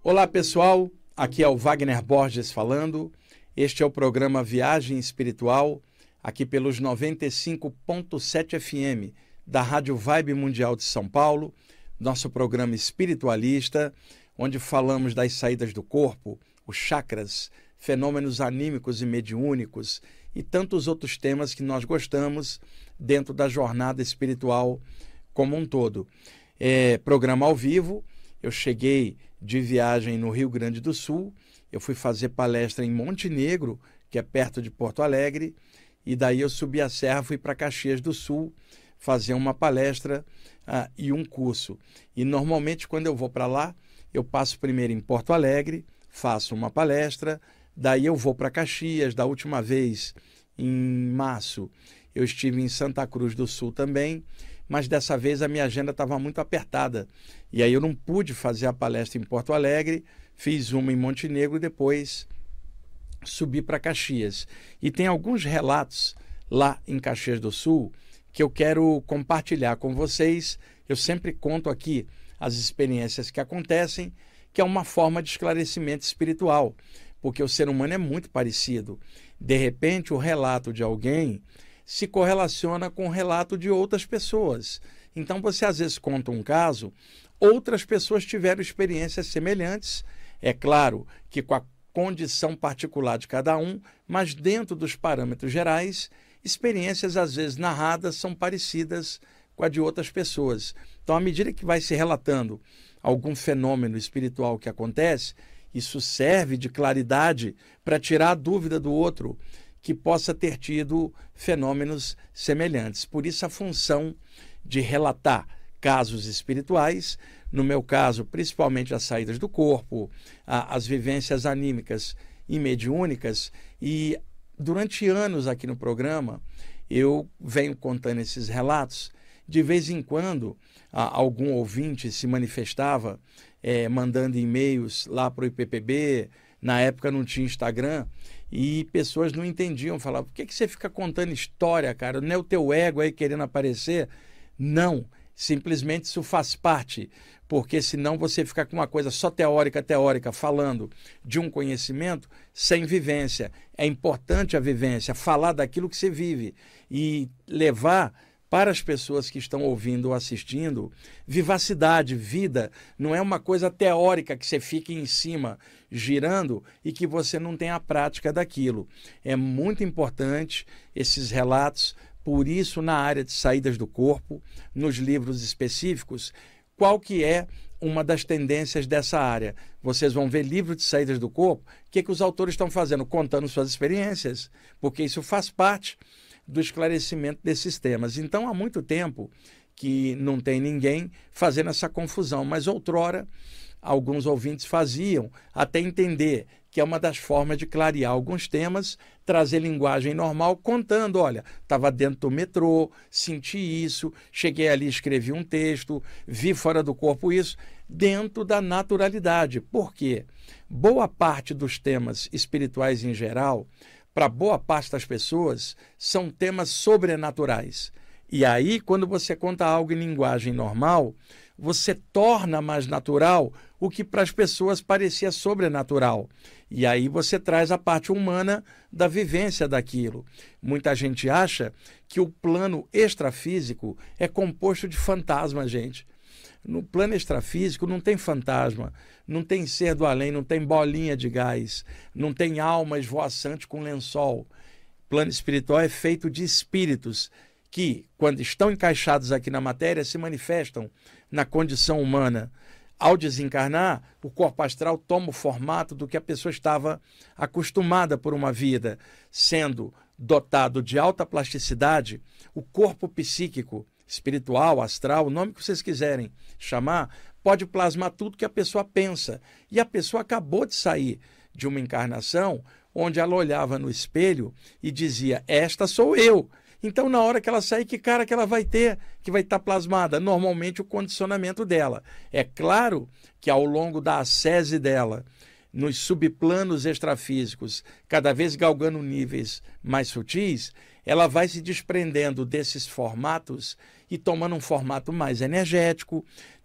Olá pessoal, aqui é o Wagner Borges falando. Este é o programa Viagem Espiritual, aqui pelos 95.7 FM da Rádio Vibe Mundial de São Paulo, nosso programa espiritualista, onde falamos das saídas do corpo, os chakras, fenômenos anímicos e mediúnicos e tantos outros temas que nós gostamos dentro da jornada espiritual como um todo. Programa ao vivo. Eu cheguei de viagem no Rio Grande do Sul, eu fui fazer palestra em Montenegro, que é perto de Porto Alegre, e daí eu subi a serra, fui para Caxias do Sul fazer uma palestra e um curso. E normalmente quando eu vou para lá, eu passo primeiro em Porto Alegre, faço uma palestra, daí eu vou para Caxias. Da última vez, em março, eu estive em Santa Cruz do Sul também, mas dessa vez a minha agenda estava muito apertada. E aí eu não pude fazer a palestra em Porto Alegre, fiz uma em Montenegro e depois subi para Caxias. E tem alguns relatos lá em Caxias do Sul que eu quero compartilhar com vocês. Eu sempre conto aqui as experiências que acontecem, que é uma forma de esclarecimento espiritual, porque o ser humano é muito parecido. De repente, o relato de alguém se correlaciona com o relato de outras pessoas. Então, você às vezes conta um caso, outras pessoas tiveram experiências semelhantes, é claro que com a condição particular de cada um, mas dentro dos parâmetros gerais, experiências às vezes narradas são parecidas com a de outras pessoas. Então, à medida que vai se relatando algum fenômeno espiritual que acontece, isso serve de claridade para tirar a dúvida do outro que possa ter tido fenômenos semelhantes. Por isso a função de relatar casos espirituais, no meu caso, principalmente as saídas do corpo, as vivências anímicas e mediúnicas. E durante anos aqui no programa, eu venho contando esses relatos. De vez em quando, algum ouvinte se manifestava, mandando e-mails lá para o IPPB. Na época não tinha Instagram, e pessoas não entendiam, falavam: por que você fica contando história, cara? Não é o teu ego aí querendo aparecer? Não, simplesmente isso faz parte, porque senão você fica com uma coisa só teórica, falando de um conhecimento sem vivência. É importante a vivência, falar daquilo que você vive e levar para as pessoas que estão ouvindo ou assistindo, vivacidade, vida. Não é uma coisa teórica que você fique em cima girando e que você não tem a prática daquilo. É muito importante esses relatos. Por isso, na área de saídas do corpo, nos livros específicos, qual que é uma das tendências dessa área? Vocês vão ver livro de saídas do corpo, o que os autores estão fazendo? Contando suas experiências, porque isso faz parte do esclarecimento desses temas. Então, há muito tempo que não tem ninguém fazendo essa confusão, mas outrora alguns ouvintes faziam, até entender que é uma das formas de clarear alguns temas, trazer linguagem normal, contando: olha, estava dentro do metrô, senti isso, cheguei ali, escrevi um texto, vi fora do corpo isso, dentro da naturalidade. Por quê? Boa parte dos temas espirituais em geral, para boa parte das pessoas, são temas sobrenaturais. E aí, quando você conta algo em linguagem normal, você torna mais natural o que para as pessoas parecia sobrenatural. E aí você traz a parte humana da vivência daquilo. Muita gente acha que o plano extrafísico é composto de fantasma, gente. No plano extrafísico não tem fantasma, não tem ser do além, não tem bolinha de gás, não tem alma esvoaçante com lençol. O plano espiritual é feito de espíritos que, quando estão encaixados aqui na matéria, se manifestam na condição humana. Ao desencarnar, o corpo astral toma o formato do que a pessoa estava acostumada por uma vida, sendo dotado de alta plasticidade. O corpo psíquico, espiritual, astral, o nome que vocês quiserem chamar, pode plasmar tudo que a pessoa pensa. E a pessoa acabou de sair de uma encarnação onde ela olhava no espelho e dizia: esta sou eu. Então, na hora que ela sair, que cara que ela vai ter, que vai estar plasmada? Normalmente, o condicionamento dela. É claro que ao longo da ascese dela, nos subplanos extrafísicos, cada vez galgando níveis mais sutis, ela vai se desprendendo desses formatos e tomando um formato mais energético,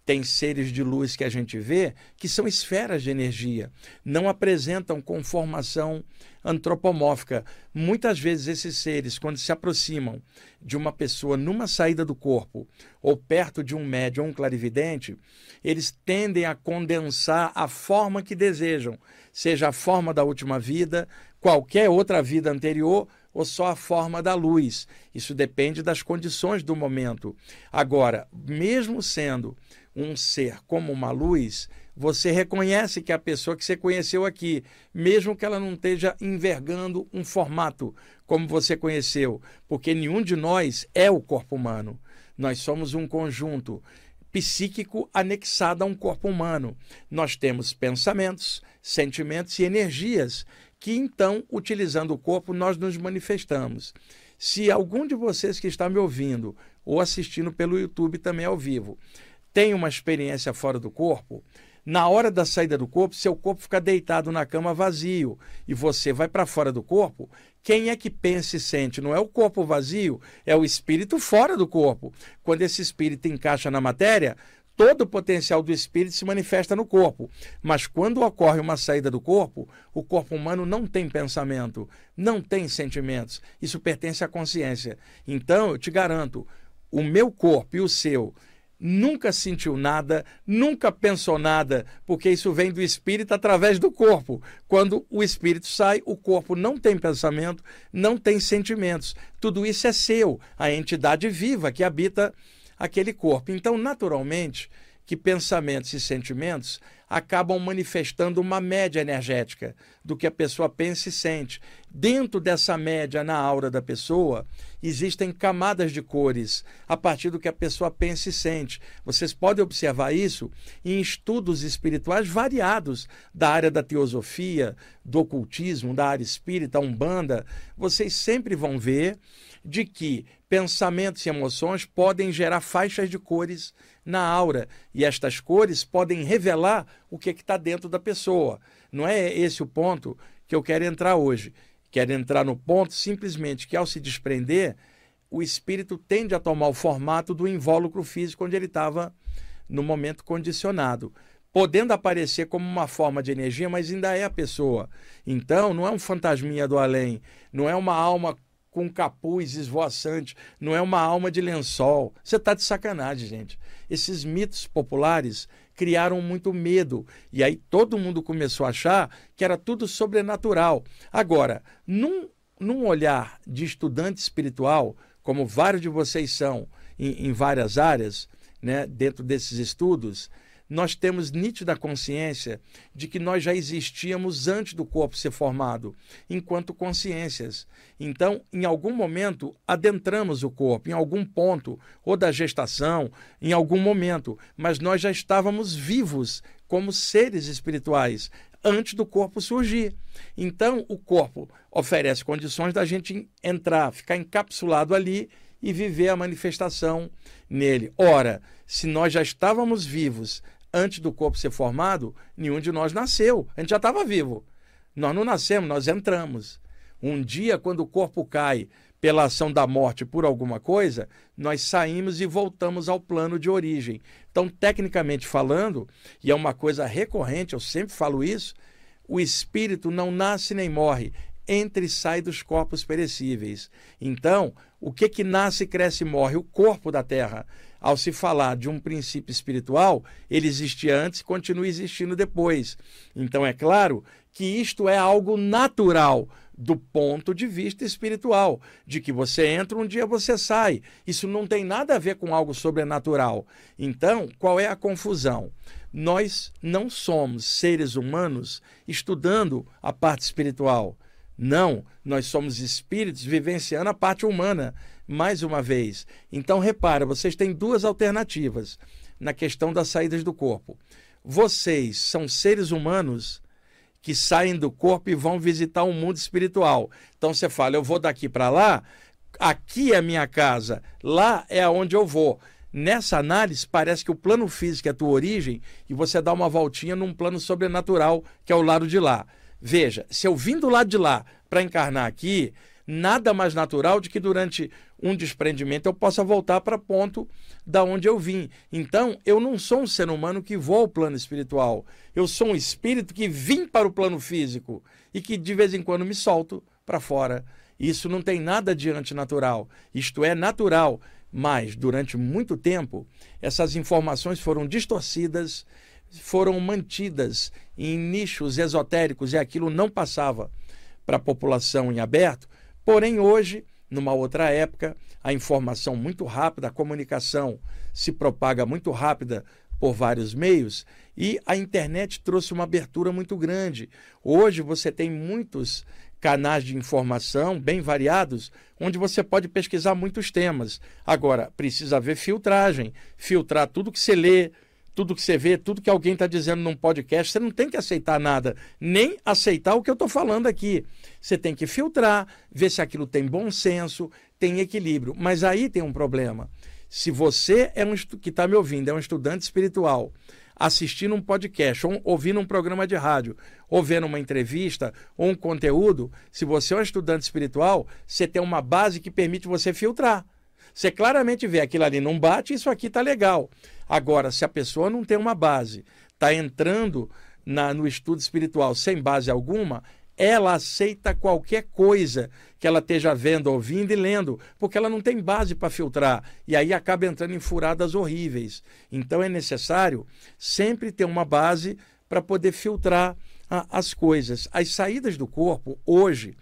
Tem seres de luz que a gente vê que são esferas de energia, não apresentam conformação antropomórfica. Muitas vezes esses seres, quando se aproximam de uma pessoa numa saída do corpo ou perto de um médium ou um clarividente, eles tendem a condensar a forma que desejam, seja a forma da última vida, qualquer outra vida anterior ou só a forma da luz. Isso depende das condições do momento. Agora, mesmo sendo um ser como uma luz, você reconhece que é a pessoa que você conheceu aqui, mesmo que ela não esteja envergando um formato como você conheceu, porque nenhum de nós é o corpo humano. Nós somos um conjunto psíquico anexado a um corpo humano. Nós temos pensamentos, sentimentos e energias que, então, utilizando o corpo, nós nos manifestamos. Se algum de vocês que está me ouvindo ou assistindo pelo YouTube também ao vivo tem uma experiência fora do corpo, na hora da saída do corpo, seu corpo fica deitado na cama vazio e você vai para fora do corpo, quem é que pensa e sente? Não é o corpo vazio, é o espírito fora do corpo. Quando esse espírito encaixa na matéria, todo o potencial do espírito se manifesta no corpo. Mas quando ocorre uma saída do corpo, o corpo humano não tem pensamento, não tem sentimentos. Isso pertence à consciência. Então, eu te garanto, o meu corpo e o seu nunca sentiu nada, nunca pensou nada, porque isso vem do espírito através do corpo. Quando o espírito sai, o corpo não tem pensamento, não tem sentimentos. Tudo isso é seu, a entidade viva que habita aquele corpo. Então, naturalmente, que pensamentos e sentimentos acabam manifestando uma média energética do que a pessoa pensa e sente. Dentro dessa média, na aura da pessoa, existem camadas de cores a partir do que a pessoa pensa e sente. Vocês podem observar isso em estudos espirituais variados da área da teosofia, do ocultismo, da área espírita, umbanda. Vocês sempre vão ver de que pensamentos e emoções podem gerar faixas de cores na aura, e estas cores podem revelar o que está dentro da pessoa. Não é esse o ponto que eu quero entrar hoje. Quero entrar no ponto simplesmente que, ao se desprender, o espírito tende a tomar o formato do invólucro físico onde ele estava no momento condicionado, podendo aparecer como uma forma de energia, mas ainda é a pessoa. Então, não é um fantasminha do além, não é uma alma com capuz esvoaçante, não é uma alma de lençol. Você está de sacanagem, gente. Esses mitos populares criaram muito medo, e aí todo mundo começou a achar que era tudo sobrenatural. Agora, num olhar de estudante espiritual, como vários de vocês são em várias áreas, né, dentro desses estudos, nós temos nítida consciência de que nós já existíamos antes do corpo ser formado, enquanto consciências. Então, em algum momento, adentramos o corpo, em algum ponto, ou da gestação, em algum momento, mas nós já estávamos vivos como seres espirituais, antes do corpo surgir. Então, o corpo oferece condições da gente entrar, ficar encapsulado ali e viver a manifestação nele. Ora, se nós já estávamos vivos antes do corpo ser formado, nenhum de nós nasceu. A gente já estava vivo. Nós não nascemos, nós entramos. Um dia, quando o corpo cai pela ação da morte por alguma coisa, nós saímos e voltamos ao plano de origem. Então, tecnicamente falando, e é uma coisa recorrente, eu sempre falo isso, o espírito não nasce nem morre, entra e sai dos corpos perecíveis. Então, o que nasce, cresce e morre? O corpo da Terra. Ao se falar de um princípio espiritual, ele existia antes e continua existindo depois. Então, é claro que isto é algo natural do ponto de vista espiritual, de que você entra, um dia você sai. Isso não tem nada a ver com algo sobrenatural. Então, qual é a confusão? Nós não somos seres humanos estudando a parte espiritual. Não, nós somos espíritos vivenciando a parte humana, mais uma vez. Então, repara, vocês têm duas alternativas na questão das saídas do corpo. Vocês são seres humanos que saem do corpo e vão visitar um mundo espiritual. Então, você fala, eu vou daqui para lá, aqui é a minha casa, lá é aonde eu vou. Nessa análise, parece que o plano físico é a tua origem e você dá uma voltinha num plano sobrenatural, que é o lado de lá. Veja, se eu vim do lado de lá para encarnar aqui, nada mais natural de que durante um desprendimento eu possa voltar para o ponto da onde eu vim. Então, eu não sou um ser humano que voa ao plano espiritual. Eu sou um espírito que vim para o plano físico e que de vez em quando me solto para fora. Isso não tem nada de antinatural. Isto é natural, mas durante muito tempo essas informações foram distorcidas, foram mantidas em nichos esotéricos e aquilo não passava para a população em aberto. Porém, hoje, numa outra época, a informação muito rápida, a comunicação se propaga muito rápida por vários meios e a internet trouxe uma abertura muito grande. Hoje você tem muitos canais de informação bem variados, onde você pode pesquisar muitos temas. Agora, precisa haver filtragem, filtrar tudo que você lê, tudo que você vê, tudo que alguém está dizendo num podcast. Você não tem que aceitar nada, nem aceitar o que eu estou falando aqui. Você tem que filtrar, ver se aquilo tem bom senso, tem equilíbrio. Mas aí tem um problema. Se você que está me ouvindo, é um estudante espiritual, assistindo um podcast, ou ouvindo um programa de rádio, ou vendo uma entrevista, ou um conteúdo, se você é um estudante espiritual, você tem uma base que permite você filtrar. Você claramente vê aquilo ali não bate, isso aqui está legal. Agora, se a pessoa não tem uma base, está entrando no estudo espiritual sem base alguma, ela aceita qualquer coisa que ela esteja vendo, ouvindo e lendo, porque ela não tem base para filtrar, e aí acaba entrando em furadas horríveis. Então é necessário sempre ter uma base para poder filtrar as coisas. As saídas do corpo, hoje,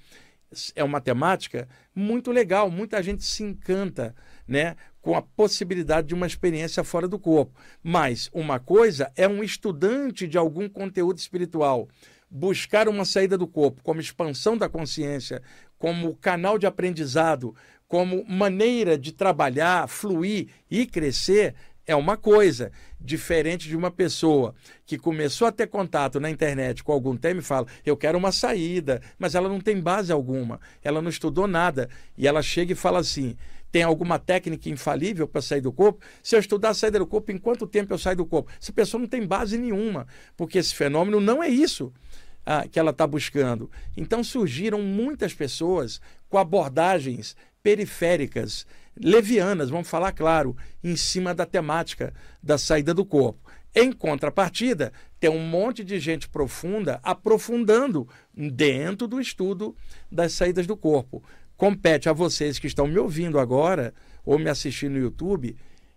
é uma temática muito legal, muita gente se encanta, né, com a possibilidade de uma experiência fora do corpo. Mas uma coisa é um estudante de algum conteúdo espiritual buscar uma saída do corpo como expansão da consciência, como canal de aprendizado, como maneira de trabalhar, fluir e crescer, é uma coisa. Diferente de uma pessoa que começou a ter contato na internet com algum tema e fala, eu quero uma saída, mas ela não tem base alguma, ela não estudou nada, e ela chega e fala assim, tem alguma técnica infalível para sair do corpo? Se eu estudar a saída do corpo, em quanto tempo eu saio do corpo? Essa pessoa não tem base nenhuma, porque esse fenômeno não é isso que ela está buscando. Então surgiram muitas pessoas com abordagens periféricas, levianas, vamos falar claro, em cima da temática da saída do corpo. Em contrapartida, tem um monte de gente profunda aprofundando dentro do estudo das saídas do corpo. Compete a vocês que estão me ouvindo agora ou me assistindo no YouTube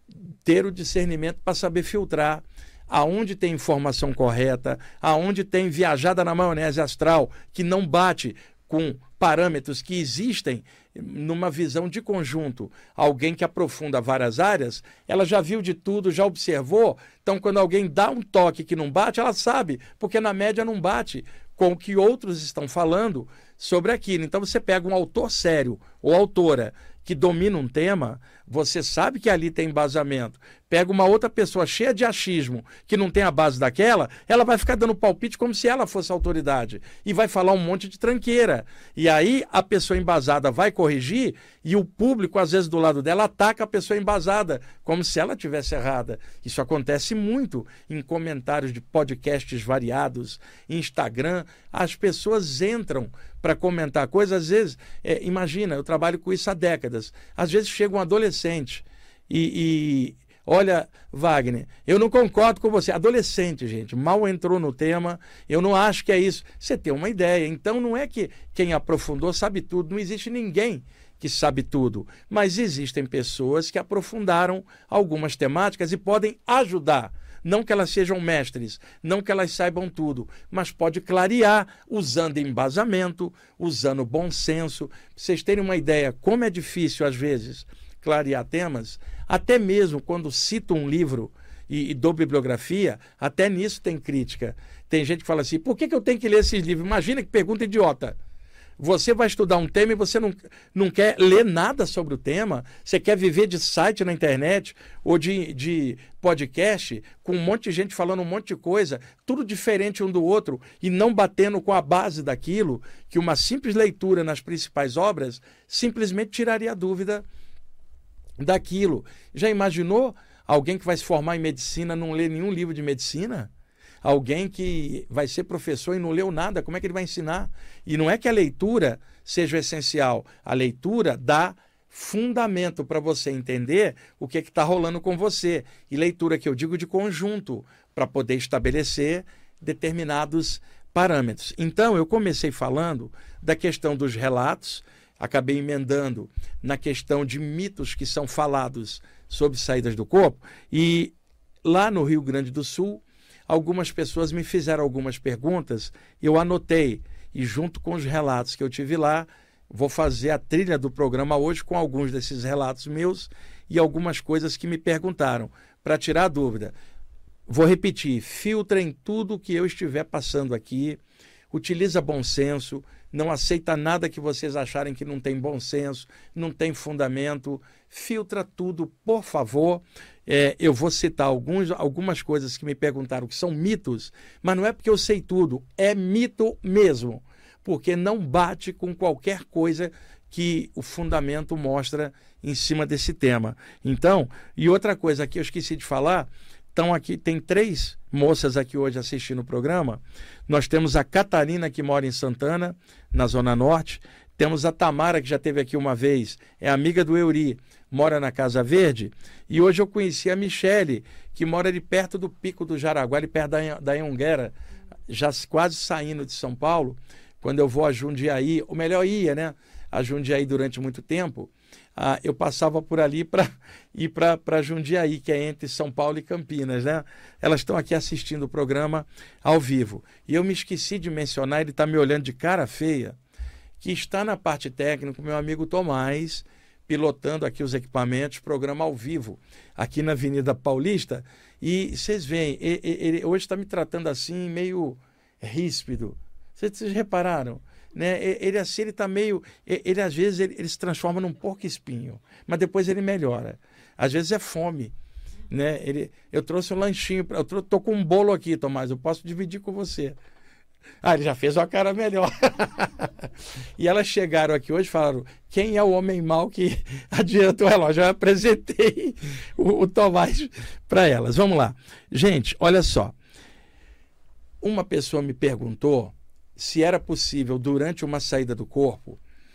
ter o discernimento para saber filtrar aonde tem informação correta, aonde tem viajada na maionese astral que não bate com parâmetros que existem numa visão de conjunto. Alguém que aprofunda várias áreas, ela já viu de tudo, já observou. Então, quando alguém dá um toque que não bate, ela sabe, porque na média não bate com o que outros estão falando sobre aquilo. Então, você pega um autor sério ou autora que domina um tema, você sabe que ali tem embasamento. Pega uma outra pessoa cheia de achismo, que não tem a base daquela, ela vai ficar dando palpite como se ela fosse autoridade. E vai falar um monte de tranqueira. E aí a pessoa embasada vai corrigir e o público, às vezes, do lado dela, ataca a pessoa embasada, como se ela tivesse errada. Isso acontece muito em comentários de podcasts variados, em Instagram. As pessoas entram para comentar coisas, às vezes, imagina, eu trabalho com isso há décadas. Às vezes chega um adolescente e olha, Wagner, eu não concordo com você. Adolescente, gente, mal entrou no tema, eu não acho que é isso. Você tem uma ideia. Então não é que quem aprofundou sabe tudo, não existe ninguém que sabe tudo, mas existem pessoas que aprofundaram algumas temáticas e podem ajudar. Não que elas sejam mestres, não que elas saibam tudo, mas pode clarear usando embasamento, usando bom senso. Pra vocês terem uma ideia como é difícil, às vezes, clarear temas, até mesmo quando cito um livro e dou bibliografia, até nisso tem crítica. Tem gente que fala assim, por que eu tenho que ler esses livros? Imagina que pergunta idiota. Você vai estudar um tema e você não quer ler nada sobre o tema, você quer viver de site na internet ou de podcast com um monte de gente falando um monte de coisa, tudo diferente um do outro e não batendo com a base daquilo, que uma simples leitura nas principais obras simplesmente tiraria a dúvida daquilo. Já imaginou alguém que vai se formar em medicina não ler nenhum livro de medicina? Alguém que vai ser professor e não leu nada, como é que ele vai ensinar? E não é que a leitura seja essencial. A leitura dá fundamento para você entender o que está rolando com você. E leitura que eu digo de conjunto, para poder estabelecer determinados parâmetros. Então, eu comecei falando da questão dos relatos, acabei emendando na questão de mitos que são falados sobre saídas do corpo, e lá no Rio Grande do Sul, algumas pessoas me fizeram algumas perguntas, eu anotei, e junto com os relatos que eu tive lá, vou fazer a trilha do programa hoje com alguns desses relatos meus e algumas coisas que me perguntaram, para tirar a dúvida. Vou repetir, filtrem tudo que eu estiver passando aqui, utiliza bom senso, não aceita nada que vocês acharem que não tem bom senso, não tem fundamento, filtra tudo, por favor. Eu vou citar algumas coisas que me perguntaram que são mitos, mas não é porque eu sei tudo, é mito mesmo, porque não bate com qualquer coisa que o fundamento mostra em cima desse tema. Então, e outra coisa que eu esqueci de falar, então aqui tem 3 moças aqui hoje assistindo o programa. Nós temos a Catarina, que mora em Santana, na Zona Norte. Temos a Tamara, que já esteve aqui uma vez, é amiga do Euri, mora na Casa Verde. E hoje eu conheci a Michele, que mora ali perto do Pico do Jaraguá, ali perto da Anhanguera, já quase saindo de São Paulo. Quando eu vou a Jundiaí, ou melhor, ia, né? A Jundiaí durante muito tempo, eu passava por ali para ir para Jundiaí, que é entre São Paulo e Campinas, né? Elas estão aqui assistindo o programa ao vivo. E eu me esqueci de mencionar, ele está me olhando de cara feia, que está na parte técnica o meu amigo Tomás, pilotando aqui os equipamentos, programa ao vivo, aqui na Avenida Paulista. E vocês veem, ele hoje está me tratando assim, meio ríspido. Vocês repararam? Né? Ele assim, ele está meio... Ele às vezes ele se transforma num porco-espinho, mas depois ele melhora. Às vezes é fome. Né? Eu trouxe um lanchinho, eu estou com um bolo aqui, Tomás, eu posso dividir com você. Ele já fez uma cara melhor. E elas chegaram aqui hoje e falaram: quem é o homem mau que adianta o relógio? Eu apresentei o Tomás para elas. Vamos lá. Gente, olha só. Uma pessoa me perguntou se era possível, durante uma saída do corpo,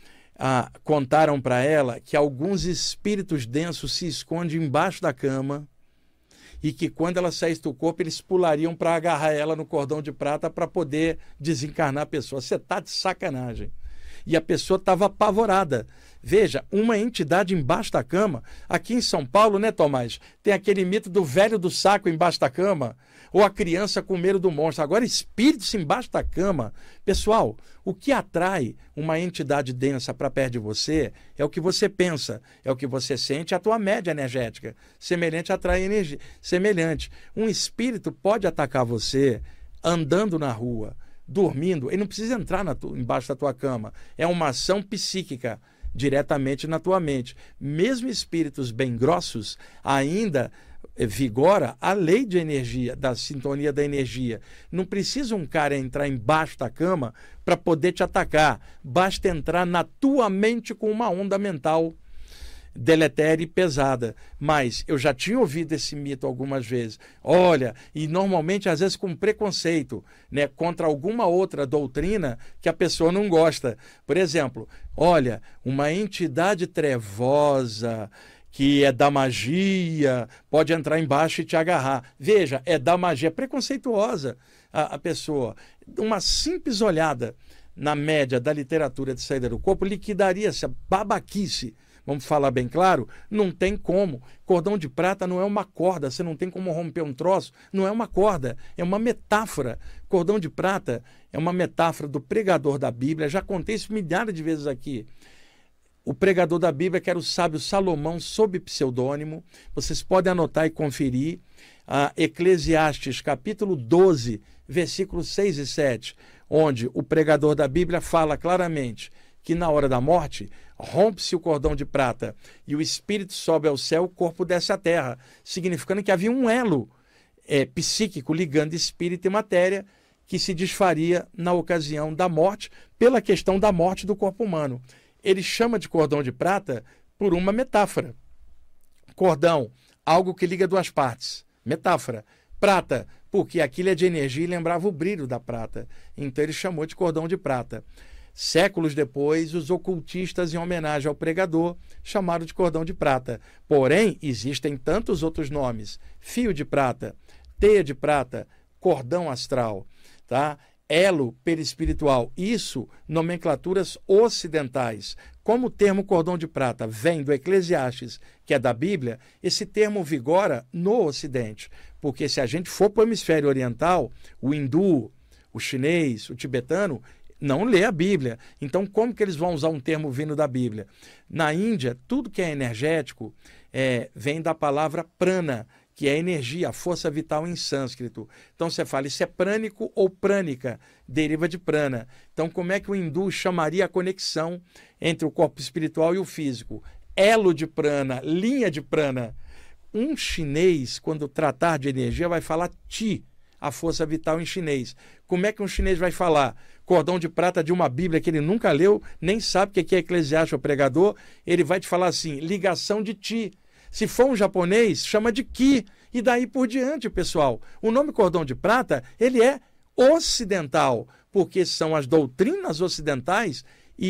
contaram para ela que alguns espíritos densos se escondem embaixo da cama e que quando ela saísse do corpo, eles pulariam para agarrar ela no cordão de prata para poder desencarnar a pessoa. Você está de sacanagem. E a pessoa estava apavorada. Veja, uma entidade embaixo da cama. Aqui em São Paulo, né, Tomás? Tem aquele mito do velho do saco embaixo da cama, ou a criança com medo do monstro. Agora, espíritos embaixo da cama. Pessoal, o que atrai uma entidade densa para perto de você é o que você pensa, é o que você sente, a tua média energética. Semelhante atrai energia. Semelhante. Um espírito pode atacar você andando na rua, dormindo. Ele não precisa entrar embaixo da tua cama. É uma ação psíquica diretamente na tua mente. Mesmo espíritos bem grossos, ainda vigora a lei de energia, da sintonia da energia. Não precisa um cara entrar embaixo da cama para poder te atacar. Basta entrar na tua mente com uma onda mental deletéria e pesada. Mas eu já tinha ouvido esse mito algumas vezes. Olha, e normalmente às vezes com preconceito, né, contra alguma outra doutrina que a pessoa não gosta. Por exemplo, olha, uma entidade trevosa que é da magia, pode entrar embaixo e te agarrar. Veja, é da magia, preconceituosa a pessoa. Uma simples olhada na média da literatura de saída do corpo liquidaria essa babaquice. Vamos falar bem claro? Não tem como. Cordão de prata não é uma corda, você não tem como romper um troço, não é uma corda, é uma metáfora. Cordão de prata é uma metáfora do pregador da Bíblia, já contei isso milhares de vezes aqui. O pregador da Bíblia, que era o sábio Salomão, sob pseudônimo, vocês podem anotar e conferir, Eclesiastes, capítulo 12, versículos 6 e 7, onde o pregador da Bíblia fala claramente que na hora da morte, rompe-se o cordão de prata e o espírito sobe ao céu, o corpo desce à terra, significando que havia um elo psíquico ligando espírito e matéria que se desfaria na ocasião da morte, pela questão da morte do corpo humano. Ele chama de cordão de prata por uma metáfora. Cordão, algo que liga duas partes. Metáfora. Prata, porque aquilo é de energia e lembrava o brilho da prata. Então ele chamou de cordão de prata. Séculos depois, os ocultistas, em homenagem ao pregador, chamaram de cordão de prata. Porém, existem tantos outros nomes: fio de prata, teia de prata, cordão astral, tá? Elo perispiritual. Isso, nomenclaturas ocidentais. Como o termo cordão de prata vem do Eclesiastes, que é da Bíblia, esse termo vigora no Ocidente. Porque se a gente for para o hemisfério oriental, o hindu, o chinês, o tibetano, não lê a Bíblia. Então, como que eles vão usar um termo vindo da Bíblia? Na Índia, tudo que é energético vem da palavra prana, que é energia, a força vital em sânscrito. Então, você fala, isso é prânico ou prânica, deriva de prana. Então, como é que o hindu chamaria a conexão entre o corpo espiritual e o físico? Elo de prana, linha de prana. Um chinês, quando tratar de energia, vai falar ti, a força vital em chinês. Como é que um chinês vai falar? Cordão de prata de uma Bíblia que ele nunca leu, nem sabe o que é Eclesiastes ou pregador, ele vai te falar assim, ligação de ti. Se for um japonês, chama de ki. E daí por diante, pessoal. O nome cordão de prata, ele é ocidental, porque são as doutrinas ocidentais e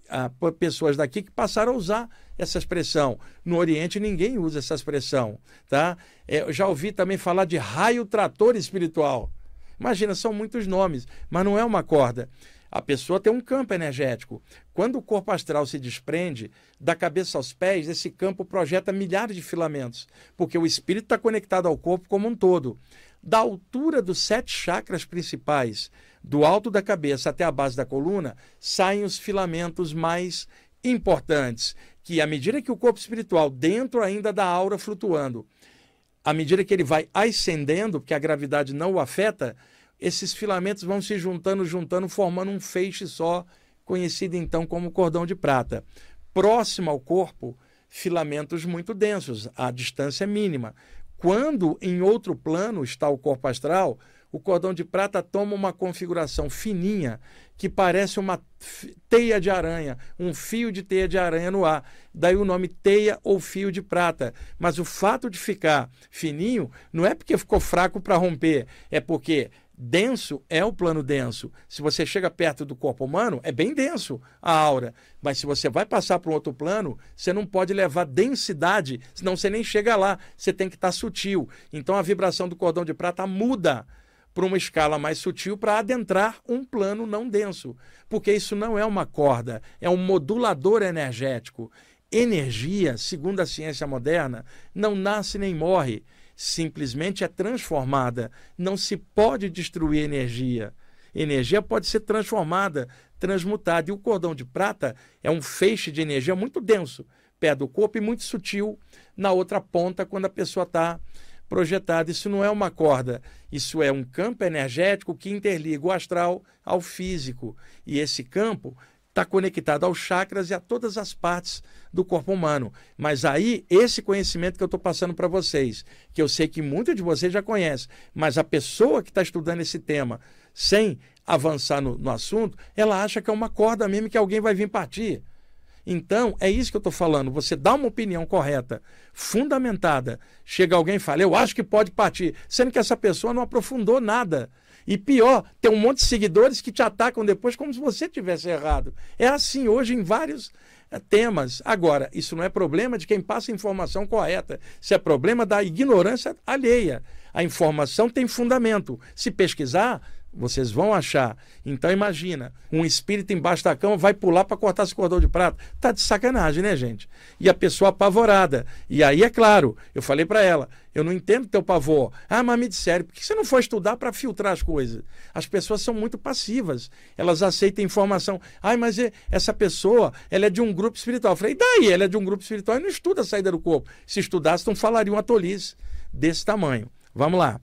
pessoas daqui que passaram a usar essa expressão. No Oriente ninguém usa essa expressão, tá? Eu já ouvi também falar de raio trator espiritual. Imagina, são muitos nomes, mas não é uma corda. A pessoa tem um campo energético. Quando o corpo astral se desprende, da cabeça aos pés, esse campo projeta milhares de filamentos, porque o espírito está conectado ao corpo como um todo. Da altura dos 7 chakras principais, do alto da cabeça até a base da coluna, saem os filamentos mais importantes, que à medida que o corpo espiritual, dentro ainda da aura flutuando, à medida que ele vai ascendendo, porque a gravidade não o afeta, esses filamentos vão se juntando, formando um feixe só, conhecido então como cordão de prata. Próximo ao corpo, filamentos muito densos, a distância mínima. Quando em outro plano está o corpo astral, o cordão de prata toma uma configuração fininha, que parece uma teia de aranha, um fio de teia de aranha no ar. Daí o nome teia ou fio de prata. Mas o fato de ficar fininho não é porque ficou fraco para romper, é porque denso é o plano denso. Se você chega perto do corpo humano, é bem denso a aura. Mas se você vai passar para um outro plano, você não pode levar densidade, senão você nem chega lá. Você tem que estar sutil. Então a vibração do cordão de prata muda para uma escala mais sutil para adentrar um plano não denso. Porque isso não é uma corda, é um modulador energético. Energia, segundo a ciência moderna, não nasce nem morre. Simplesmente é transformada. Não se pode destruir energia. Energia pode ser transformada, transmutada. E o cordão de prata é um feixe de energia muito denso, perto do corpo, e muito sutil na outra ponta, quando a pessoa está projetada. Isso não é uma corda, isso é um campo energético que interliga o astral ao físico. E esse campo está conectado aos chakras e a todas as partes do corpo humano. Mas aí, esse conhecimento que eu estou passando para vocês, que eu sei que muitos de vocês já conhecem, mas a pessoa que está estudando esse tema, sem avançar no assunto, ela acha que é uma corda mesmo, que alguém vai vir partir. Então, é isso que eu estou falando. Você dá uma opinião correta, fundamentada, chega alguém e fala, eu acho que pode partir, sendo que essa pessoa não aprofundou nada. E pior, tem um monte de seguidores que te atacam depois como se você tivesse errado. É assim hoje em vários temas. Agora, isso não é problema de quem passa a informação correta. Isso é problema da ignorância alheia. A informação tem fundamento. Se pesquisar, vocês vão achar. Então imagina, um espírito embaixo da cama vai pular para cortar esse cordão de prata. Tá de sacanagem, né, gente? E a pessoa apavorada. E aí, é claro, eu falei para ela, eu não entendo teu pavor. Ah, mas me disseram, por que você não foi estudar para filtrar as coisas? As pessoas são muito passivas. Elas aceitam informação. Ah, mas essa pessoa, ela é de um grupo espiritual. Eu falei, e daí? Ela é de um grupo espiritual e não estuda a saída do corpo. Se estudasse, não falaria uma tolice desse tamanho. Vamos lá.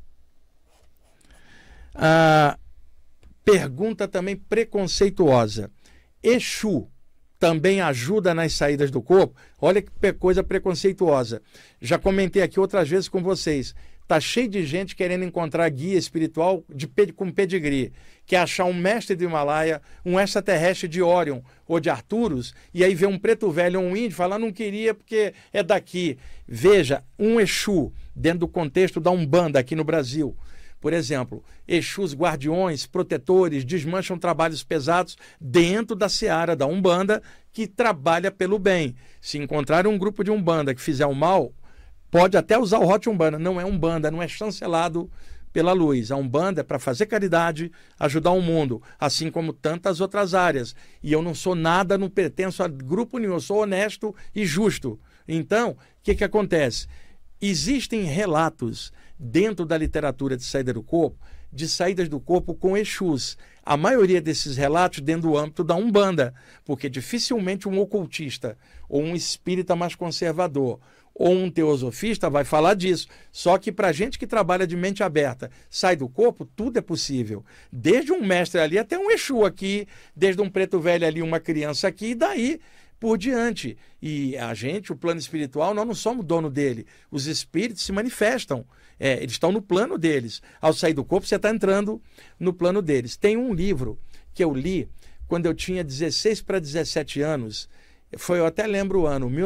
Pergunta também preconceituosa. Exu também ajuda nas saídas do corpo? Olha que coisa preconceituosa. Já comentei aqui outras vezes com vocês. Está cheio de gente querendo encontrar guia espiritual com pedigree. Quer achar um mestre do Himalaia, um extraterrestre de Órion ou de Arturus, e aí vê um preto velho ou um índio e fala, não queria porque é daqui. Veja, um Exu, dentro do contexto da Umbanda aqui no Brasil, Por exemplo, Exus guardiões, protetores, desmancham trabalhos pesados dentro da seara da Umbanda, que trabalha pelo bem. Se encontrar um grupo de Umbanda que fizer o mal, pode até usar o rótulo Umbanda. Não é Umbanda, não é chancelado pela luz. A Umbanda é para fazer caridade, ajudar o mundo, assim como tantas outras áreas. E eu não sou nada, não pertenço a grupo nenhum, eu sou honesto e justo. Então, o que acontece? Existem relatos dentro da literatura de saída do corpo, de saídas do corpo com Exus. A maioria desses relatos dentro do âmbito da Umbanda, porque dificilmente um ocultista ou um espírita mais conservador ou um teosofista vai falar disso. Só que para gente que trabalha de mente aberta, sai do corpo, tudo é possível. Desde um mestre ali até um Exu aqui, desde um preto velho ali, uma criança aqui, e daí por diante. E a gente, o plano espiritual, nós não somos dono dele. Os espíritos se manifestam. Eles estão no plano deles. Ao sair do corpo, você está entrando no plano deles. Tem um livro que eu li quando eu tinha 16 para 17 anos. Eu até lembro o ano,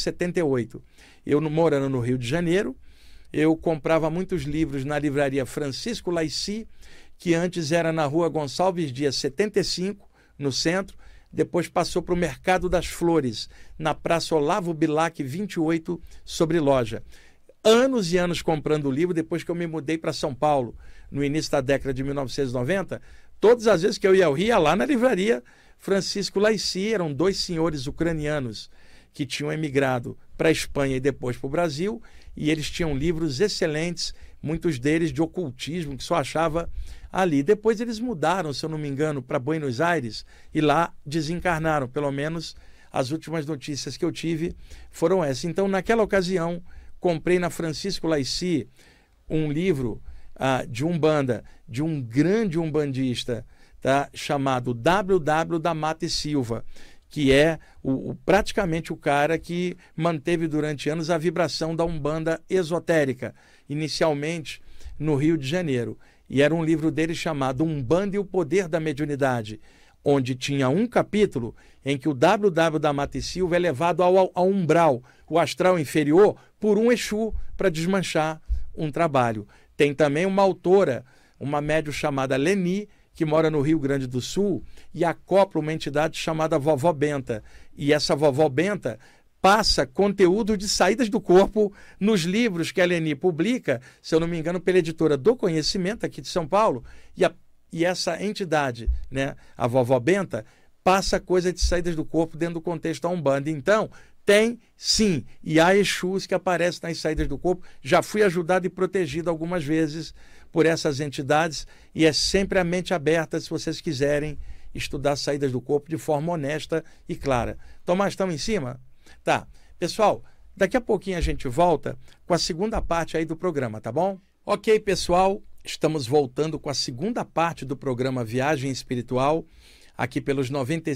1978. Eu morando no Rio de Janeiro, eu comprava muitos livros na livraria Francisco Laici, que antes era na rua Gonçalves Dias 75, no centro. Depois passou para o Mercado das Flores, na Praça Olavo Bilac 28, sobre loja. Anos e anos comprando o livro, depois que eu me mudei para São Paulo, no início da década de 1990, todas as vezes que eu ia lá na livraria Francisco Laici. Eram dois senhores ucranianos que tinham emigrado para a Espanha e depois para o Brasil, e eles tinham livros excelentes, muitos deles de ocultismo, que só achava ali. Depois eles mudaram, se eu não me engano, para Buenos Aires e lá desencarnaram. Pelo menos as últimas notícias que eu tive foram essas. Então, naquela ocasião, comprei na Francisco Laici um livro de Umbanda, de um grande umbandista, tá, chamado W.W. da Mata e Silva, que é praticamente o cara que manteve durante anos a vibração da Umbanda esotérica, inicialmente no Rio de Janeiro. E era um livro dele chamado Umbanda e o Poder da Mediunidade, onde tinha um capítulo em que o W.W. da Mata e Silva é levado ao umbral, o astral inferior, por um Exu para desmanchar um trabalho. Tem também uma autora, uma médium chamada Leni, que mora no Rio Grande do Sul, e acopla uma entidade chamada Vovó Benta. E essa Vovó Benta passa conteúdo de saídas do corpo nos livros que a Leni publica, se eu não me engano, pela editora do Conhecimento, aqui de São Paulo, e essa entidade, né, a Vovó Benta, passa coisa de saídas do corpo dentro do contexto da Umbanda. Então, tem sim, e há Exus que aparecem nas saídas do corpo. Já fui ajudado e protegido algumas vezes por essas entidades, e é sempre a mente aberta se vocês quiserem estudar saídas do corpo de forma honesta e clara. Tomás, estamos em cima? Tá. Pessoal, daqui a pouquinho a gente volta com a segunda parte aí do programa, tá bom? Ok, pessoal, estamos voltando com a segunda parte do programa Viagem Espiritual, aqui pelos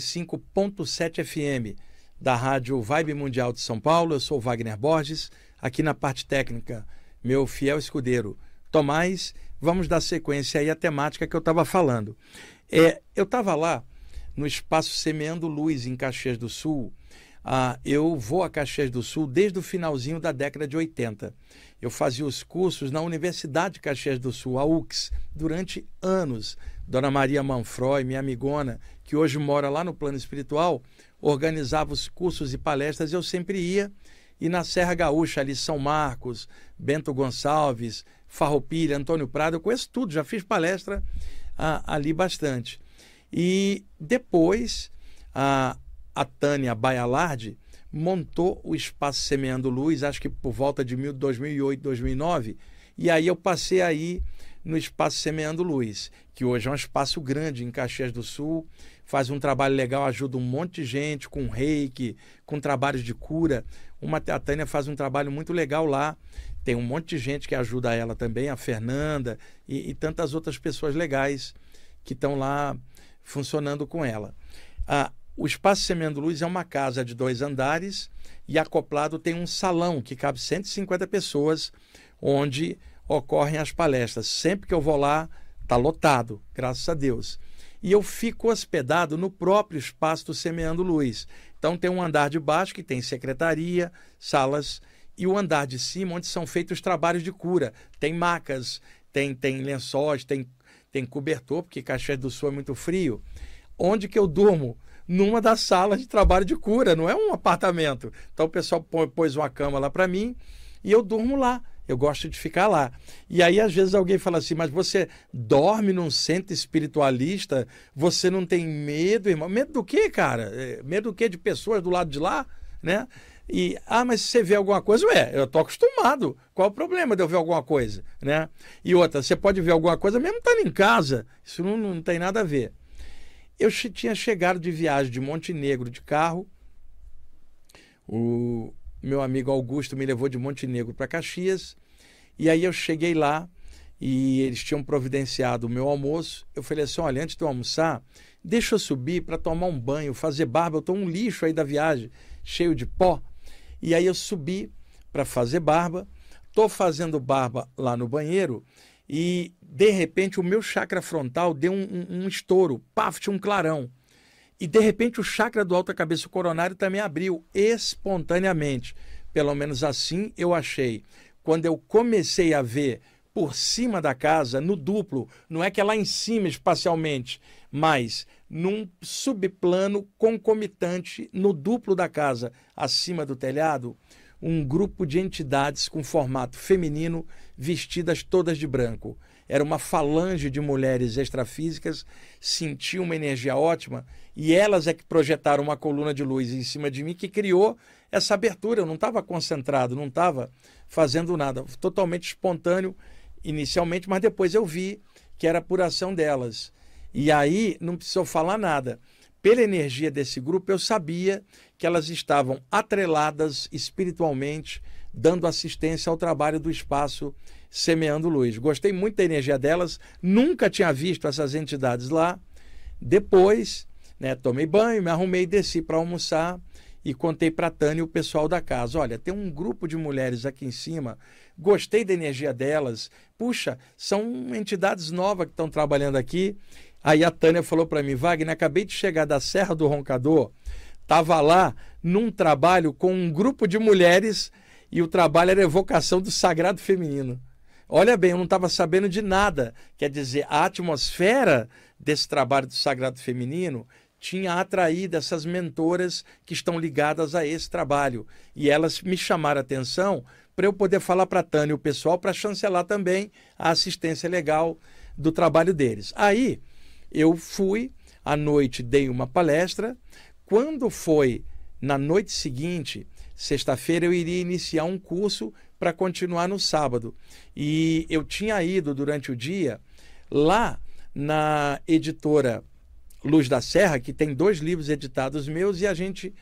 95.7 FM da Rádio Vibe Mundial de São Paulo. Eu sou Wagner Borges, aqui na parte técnica, meu fiel escudeiro Tomás. Vamos dar sequência aí à temática que eu estava falando. Eu estava lá no Espaço Semeando Luz, em Caxias do Sul. Eu vou a Caxias do Sul desde o finalzinho da década de 80. Eu fazia os cursos na Universidade de Caxias do Sul, a UX, durante anos. Dona Maria Manfroy, minha amigona, que hoje mora lá no plano espiritual, organizava os cursos e palestras, eu sempre ia. E na Serra Gaúcha, ali São Marcos, Bento Gonçalves, Farroupilha, Antônio Prado, eu conheço tudo, já fiz palestra ali bastante. E depois a Tânia Baialardi montou o Espaço Semeando Luz, acho que por volta de 2008, 2009, e aí eu passei aí no Espaço Semeando Luz, que hoje é um espaço grande em Caxias do Sul, faz um trabalho legal, ajuda um monte de gente com reiki, com trabalhos de cura. A Tânia faz um trabalho muito legal lá, tem um monte de gente que ajuda ela também, a Fernanda e tantas outras pessoas legais que estão lá funcionando com ela. O Espaço Semeando Luz é uma casa de 2 andares e acoplado tem um salão que cabe 150 pessoas, onde ocorrem as palestras. Sempre que eu vou lá, está lotado, graças a Deus. E eu fico hospedado no próprio espaço do Semeando Luz. Então tem um andar de baixo que tem secretaria, salas, e o andar de cima onde são feitos os trabalhos de cura. Tem macas, tem lençóis, tem cobertor, porque Caxias do Sul é muito frio. Onde que eu durmo? Numa das salas de trabalho de cura, não é um apartamento. Então o pessoal pôs uma cama lá para mim e eu durmo lá. Eu gosto de ficar lá. E aí, às vezes, alguém fala assim, mas você dorme num centro espiritualista? Você não tem medo, irmão? Medo do quê, cara? Medo do quê? De pessoas do lado de lá? Né? E, mas se você vê alguma coisa, eu tô acostumado. Qual o problema de eu ver alguma coisa? Né? E outra, você pode ver alguma coisa mesmo estando em casa. Isso não tem nada a ver. Eu tinha chegado de viagem de Montenegro de carro. O meu amigo Augusto me levou de Montenegro para Caxias. E aí eu cheguei lá e eles tinham providenciado o meu almoço. Eu falei assim, olha, antes de eu almoçar, deixa eu subir para tomar um banho, fazer barba. Eu estou um lixo aí da viagem, cheio de pó. E aí eu subi para fazer barba. Estou fazendo barba lá no banheiro e, de repente, o meu chakra frontal deu um estouro. Paf, tinha um clarão. E, de repente, o chakra do alto da cabeça coronário também abriu espontaneamente. Pelo menos assim eu achei. Quando eu comecei a ver por cima da casa, no duplo, não é que é lá em cima espacialmente, mas num subplano concomitante, no duplo da casa, acima do telhado, um grupo de entidades com formato feminino, vestidas todas de branco. Era uma falange de mulheres extrafísicas, senti uma energia ótima, e elas é que projetaram uma coluna de luz em cima de mim que criou essa abertura. Eu não estava concentrado, não estava fazendo nada, totalmente espontâneo inicialmente, mas depois eu vi que era por ação delas. E aí não precisou falar nada. Pela energia desse grupo, eu sabia que elas estavam atreladas espiritualmente, dando assistência ao trabalho do espaço Semeando Luz. Gostei muito da energia delas, nunca tinha visto essas entidades lá. Depois, tomei banho, me arrumei, desci para almoçar e contei para a Tânia e o pessoal da casa. Olha, tem um grupo de mulheres aqui em cima, gostei da energia delas. Puxa, são entidades novas que estão trabalhando aqui. Aí a Tânia falou para mim, Wagner, acabei de chegar da Serra do Roncador, estava lá num trabalho com um grupo de mulheres e o trabalho era evocação do sagrado feminino. Olha bem, eu não estava sabendo de nada. Quer dizer, a atmosfera desse trabalho do sagrado feminino tinha atraído essas mentoras que estão ligadas a esse trabalho. E elas me chamaram a atenção para eu poder falar para a Tânia e o pessoal para chancelar também a assistência legal do trabalho deles. Aí eu fui, à noite dei uma palestra. Quando foi na noite seguinte, sexta-feira, eu iria iniciar um curso para continuar no sábado. E eu tinha ido durante o dia lá na editora Luz da Serra, que tem 2 livros editados meus, e a gente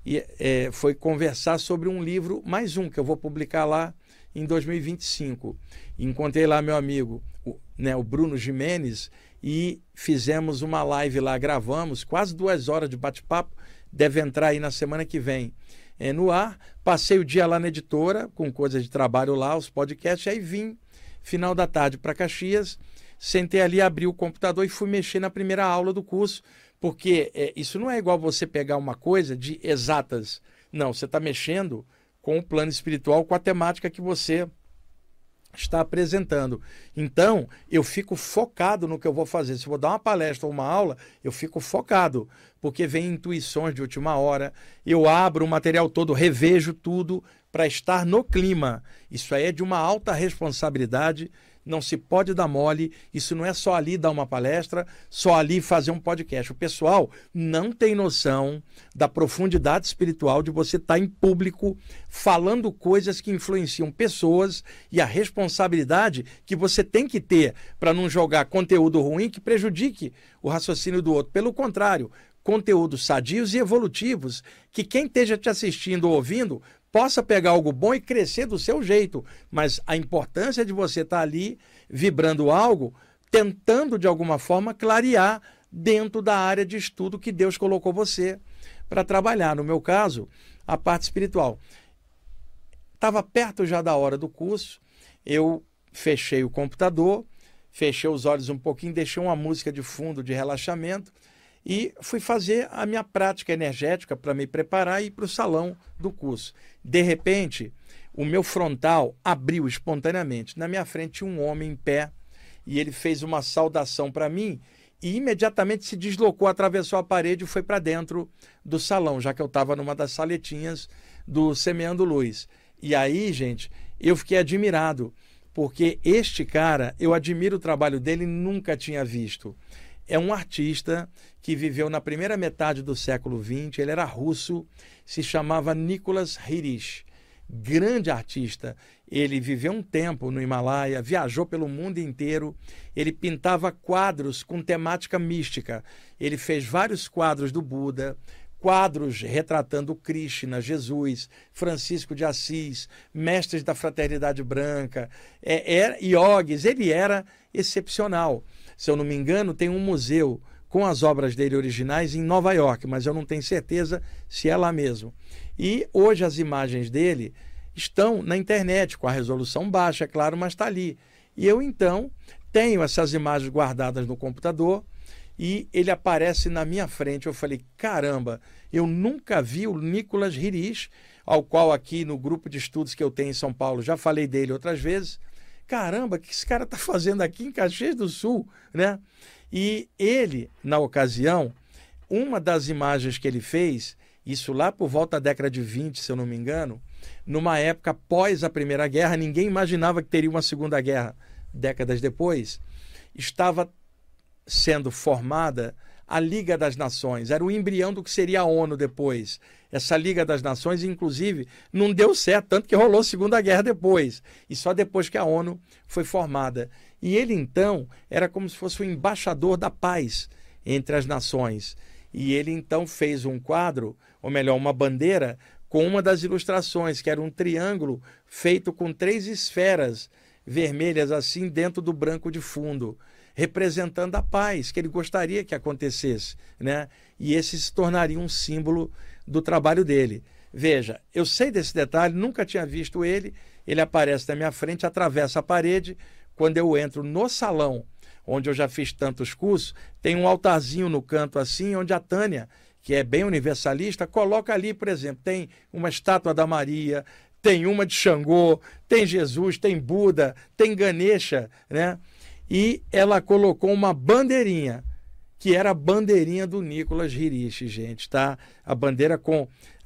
foi conversar sobre um livro, mais um, que eu vou publicar lá em 2025. Encontrei lá meu amigo, o Bruno Jimenez, e fizemos uma live lá, gravamos quase 2 horas de bate-papo, deve entrar aí na semana que vem no ar. Passei o dia lá na editora, com coisas de trabalho lá, os podcasts, aí vim, final da tarde, para Caxias, sentei ali, abri o computador e fui mexer na primeira aula do curso, porque isso não é igual você pegar uma coisa de exatas. Não, você está mexendo com o plano espiritual, com a temática que você está apresentando. Então, eu fico focado no que eu vou fazer. Se eu vou dar uma palestra ou uma aula, eu fico focado, porque vem intuições de última hora, eu abro o material todo, revejo tudo para estar no clima. Isso aí é de uma alta responsabilidade, não se pode dar mole, isso não é só ali dar uma palestra, só ali fazer um podcast. O pessoal não tem noção da profundidade espiritual de você estar em público falando coisas que influenciam pessoas e a responsabilidade que você tem que ter para não jogar conteúdo ruim que prejudique o raciocínio do outro. Pelo contrário, conteúdos sadios e evolutivos, que quem esteja te assistindo ou ouvindo possa pegar algo bom e crescer do seu jeito, mas a importância de você estar ali vibrando algo, tentando de alguma forma clarear dentro da área de estudo que Deus colocou você para trabalhar. No meu caso, a parte espiritual. Estava perto já da hora do curso, eu fechei o computador, fechei os olhos um pouquinho, deixei uma música de fundo de relaxamento e fui fazer a minha prática energética para me preparar e ir para o salão do curso. De repente, o meu frontal abriu espontaneamente. Na minha frente tinha um homem em pé, e ele fez uma saudação para mim e imediatamente se deslocou, atravessou a parede e foi para dentro do salão, já que eu estava numa das saletinhas do Semeando Luz. E aí, gente, eu fiquei admirado, porque este cara, eu admiro o trabalho dele, nunca tinha visto. É um artista que viveu na primeira metade do século XX, ele era russo, se chamava Nicholas Hirish, grande artista. Ele viveu um tempo no Himalaia, viajou pelo mundo inteiro, ele pintava quadros com temática mística. Ele fez vários quadros do Buda, quadros retratando Krishna, Jesus, Francisco de Assis, mestres da Fraternidade Branca, iogues. Ele era excepcional. Se eu não me engano, tem um museu com as obras dele originais em Nova York, mas eu não tenho certeza se é lá mesmo. E hoje as imagens dele estão na internet, com a resolução baixa, é claro, mas está ali. E eu, então, tenho essas imagens guardadas no computador e ele aparece na minha frente. Eu falei, caramba, eu nunca vi o Nicholas Hirish, ao qual aqui no grupo de estudos que eu tenho em São Paulo, já falei dele outras vezes. Caramba, o que esse cara está fazendo aqui em Caxias do Sul, né? E ele, na ocasião, uma das imagens que ele fez, isso lá por volta da década de 20, se eu não me engano, numa época após a Primeira Guerra, ninguém imaginava que teria uma Segunda Guerra décadas depois, estava sendo formada a Liga das Nações, era o embrião do que seria a ONU depois. Essa Liga das Nações, inclusive, não deu certo, tanto que rolou a Segunda Guerra depois, e só depois que a ONU foi formada. E ele, então, era como se fosse o embaixador da paz entre as nações. E ele, então, fez um quadro, ou melhor, uma bandeira, com uma das ilustrações, que era um triângulo feito com 3 esferas vermelhas, assim, dentro do branco de fundo, representando a paz que ele gostaria que acontecesse, né? E esse se tornaria um símbolo do trabalho dele. Veja, eu sei desse detalhe, nunca tinha visto ele, ele aparece na minha frente, atravessa a parede. Quando eu entro no salão, onde eu já fiz tantos cursos, tem um altarzinho no canto assim, onde a Tânia, que é bem universalista, coloca ali, por exemplo, tem uma estátua da Maria, tem uma de Xangô, tem Jesus, tem Buda, tem Ganesha, né? E ela colocou uma bandeirinha, que era a bandeirinha do Nicholas Hirish, gente, tá? A bandeira com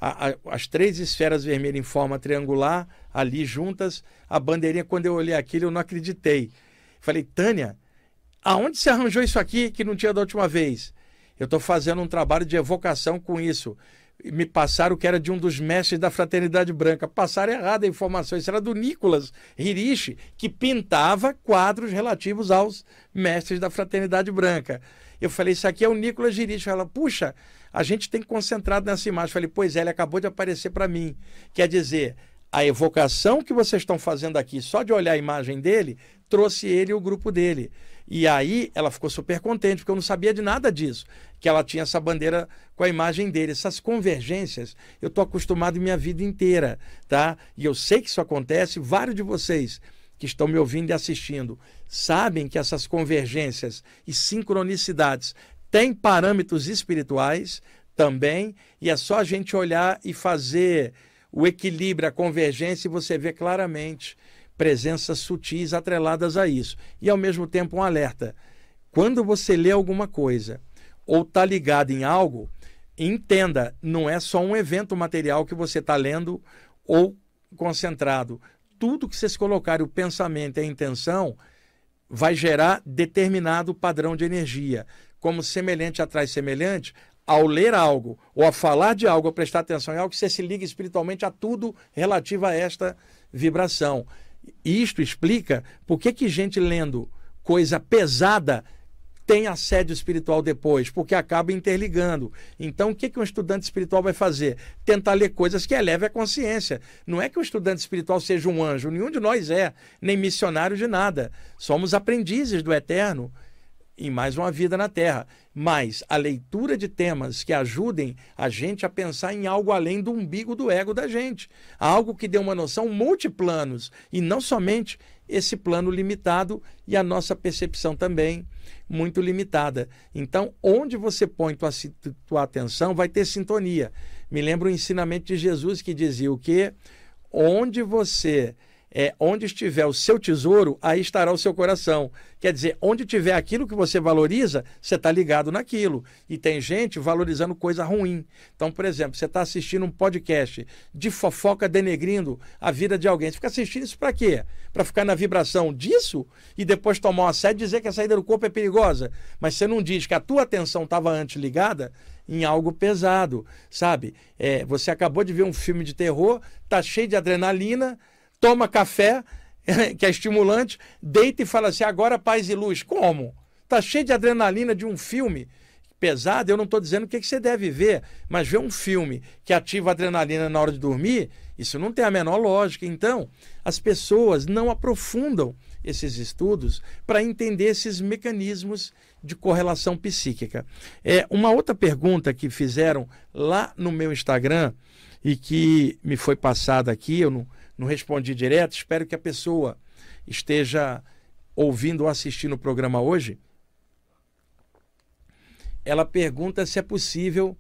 as 3 esferas vermelhas em forma triangular, ali juntas. A bandeirinha, quando eu olhei aquilo, eu não acreditei. Falei, Tânia, aonde você arranjou isso aqui que não tinha da última vez? Eu estou fazendo um trabalho de evocação com isso. Me passaram que era de um dos mestres da Fraternidade Branca. Passaram errado a informação. Isso era do Nicholas Hirish, que pintava quadros relativos aos mestres da Fraternidade Branca. Eu falei, isso aqui é o Nicholas Hirish. Ela, puxa, a gente tem concentrado nessa imagem. Eu falei, pois é, ele acabou de aparecer para mim. Quer dizer, a evocação que vocês estão fazendo aqui, só de olhar a imagem dele, trouxe ele e o grupo dele. E aí ela ficou super contente, porque eu não sabia de nada disso, que ela tinha essa bandeira com a imagem dele. Essas convergências eu estou acostumado minha vida inteira, tá? E eu sei que isso acontece. Vários de vocês que estão me ouvindo e assistindo sabem que essas convergências e sincronicidades têm parâmetros espirituais também, e é só a gente olhar e fazer o equilíbrio, a convergência, e você vê claramente presenças sutis atreladas a isso. E, ao mesmo tempo, um alerta. Quando você lê alguma coisa ou está ligado em algo, entenda, não é só um evento material que você está lendo ou concentrado. Tudo que vocês colocarem, o pensamento e a intenção, vai gerar determinado padrão de energia. Como semelhante atrai semelhante, ao ler algo ou a falar de algo, ou prestar atenção em algo, você se liga espiritualmente a tudo relativo a esta vibração. Isto explica por que gente lendo coisa pesada tem assédio espiritual depois, porque acaba interligando. Então, o que um estudante espiritual vai fazer? Tentar ler coisas que elevem a consciência. Não é que o estudante espiritual seja um anjo, nenhum de nós é, nem missionário de nada. Somos aprendizes do Eterno em mais uma vida na Terra. Mas a leitura de temas que ajudem a gente a pensar em algo além do umbigo do ego da gente. Algo que dê uma noção multiplanos e não somente esse plano limitado, e a nossa percepção também muito limitada. Então, onde você põe tua atenção vai ter sintonia. Me lembro o ensinamento de Jesus que dizia o quê? Onde você onde estiver o seu tesouro, aí estará o seu coração. Quer dizer, onde tiver aquilo que você valoriza, você está ligado naquilo. E tem gente valorizando coisa ruim. Então, por exemplo, você está assistindo um podcast de fofoca denegrindo a vida de alguém. Você fica assistindo isso para quê? Para ficar na vibração disso e depois tomar uma série e dizer que a saída do corpo é perigosa. Mas você não diz que a tua atenção estava antes ligada em algo pesado, sabe? Você acabou de ver um filme de terror, tá cheio de adrenalina, toma café, que é estimulante, deita e fala assim, agora paz e luz. Como? Tá cheio de adrenalina de um filme pesado, eu não estou dizendo o que você deve ver, mas ver um filme que ativa a adrenalina na hora de dormir, isso não tem a menor lógica. Então, as pessoas não aprofundam esses estudos para entender esses mecanismos de correlação psíquica. Uma outra pergunta que fizeram lá no meu Instagram e que me foi passada aqui, eu não respondi direto, espero que a pessoa esteja ouvindo ou assistindo o programa hoje. Ela pergunta se é possível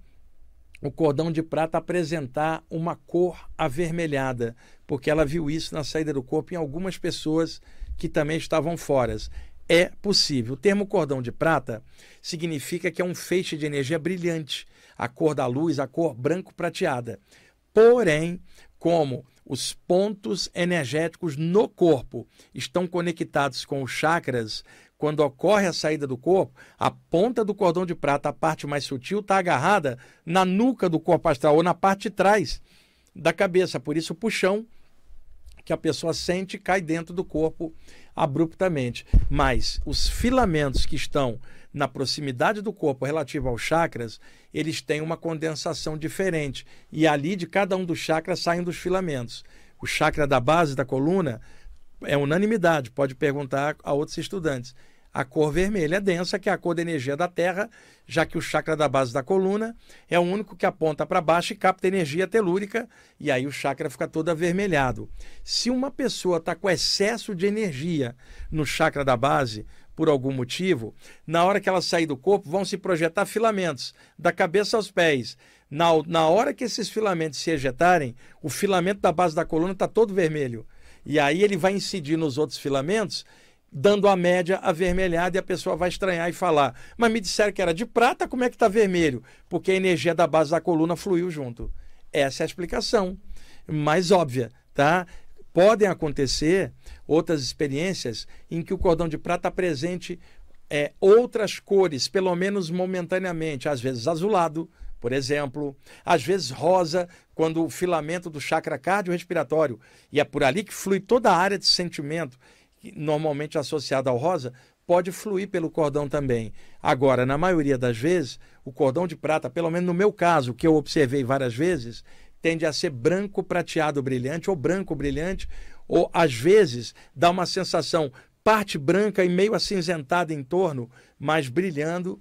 o cordão de prata apresentar uma cor avermelhada, porque ela viu isso na saída do corpo em algumas pessoas que também estavam fora. É possível. O termo cordão de prata significa que é um feixe de energia brilhante, a cor da luz, a cor branco-prateada. Porém, como os pontos energéticos no corpo estão conectados com os chakras, quando ocorre a saída do corpo, a ponta do cordão de prata, a parte mais sutil, está agarrada na nuca do corpo astral ou na parte de trás da cabeça. Por isso o puxão que a pessoa sente cai dentro do corpo abruptamente. Mas os filamentos que estão na proximidade do corpo relativo aos chakras, eles têm uma condensação diferente. E ali de cada um dos chakras saem dos filamentos. O chakra da base da coluna é unanimidade, pode perguntar a outros estudantes. A cor vermelha é densa, que é a cor da energia da Terra, já que o chakra da base da coluna é o único que aponta para baixo e capta energia telúrica, e aí o chakra fica todo avermelhado. Se uma pessoa está com excesso de energia no chakra da base, por algum motivo, na hora que ela sair do corpo, vão se projetar filamentos, da cabeça aos pés. Na hora que esses filamentos se ejetarem, o filamento da base da coluna está todo vermelho. E aí ele vai incidir nos outros filamentos, dando a média avermelhada, e a pessoa vai estranhar e falar, mas me disseram que era de prata, como é que está vermelho? Porque a energia da base da coluna fluiu junto. Essa é a explicação mais óbvia, tá? Podem acontecer outras experiências em que o cordão de prata apresente outras cores, pelo menos momentaneamente, às vezes azulado, por exemplo, às vezes rosa, quando o filamento do chakra cardiorrespiratório, e é por ali que flui toda a área de sentimento, normalmente associada ao rosa, pode fluir pelo cordão também. Agora, na maioria das vezes, o cordão de prata, pelo menos no meu caso, que eu observei várias vezes, tende a ser branco prateado brilhante ou branco brilhante, ou às vezes dá uma sensação parte branca e meio acinzentada em torno, mas brilhando.